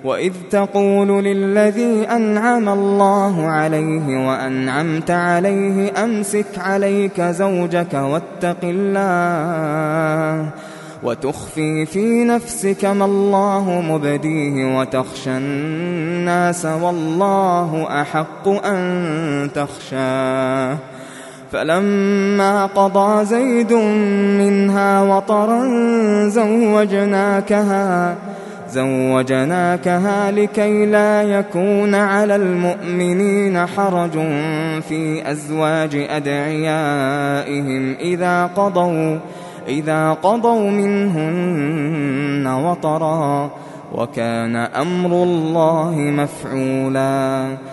وإذ تقول للذي أنعم الله عليه وأنعمت عليه أمسك عليك زوجك واتق الله وتخفي في نفسك ما الله مبديه وتخشى الناس والله أحق أن تخشاه فلما قضى زيد منها وطرا زوجناكها لكي لا يكون على المؤمنين حرج في أزواج أدعيائهم إذا قضوا منهن وطرا وكان أمر الله مفعولا